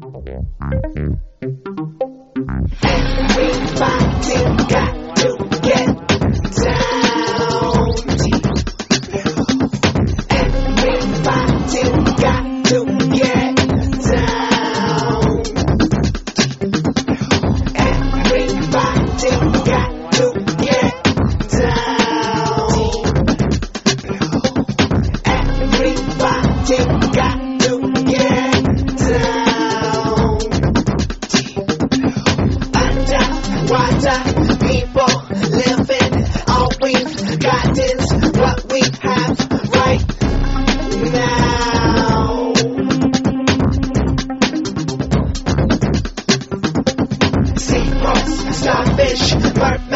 got to get down deep. Everybody got to get down deep. Everybody got to get down deep. Everybody got to get down deep. Underwater people living, all we've got is what we have right now. Seagulls, starfish, mermaids,